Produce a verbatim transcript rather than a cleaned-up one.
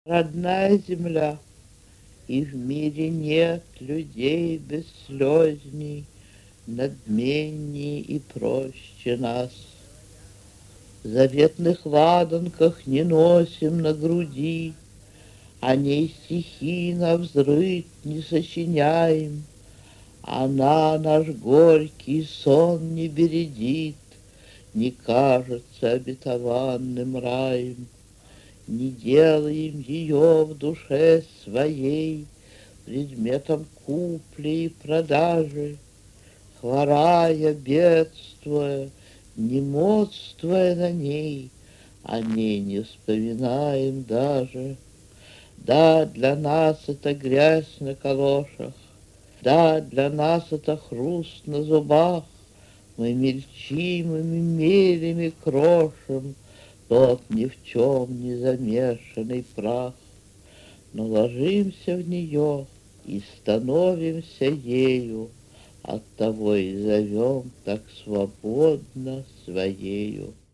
Родная земля, и в мире нет людей бесслезней, надменней и проще нас. В заветных ладанках не носим на груди, о ней стихи навзрыд не сочиняем. Она наш горький сон не бередит, не кажется обетованным раем. Не делаем ее в душе своей предметом купли и продажи, хворая, бедствуя, не модствуя на ней, о ней не вспоминаем даже. Да, для нас это грязь на калошах, да, для нас это хруст на зубах. Мы мельчим и мерим и крошим тот ни в чем не замешанный прах, но ложимся в нее и становимся ею, оттого и зовем так свободно своею.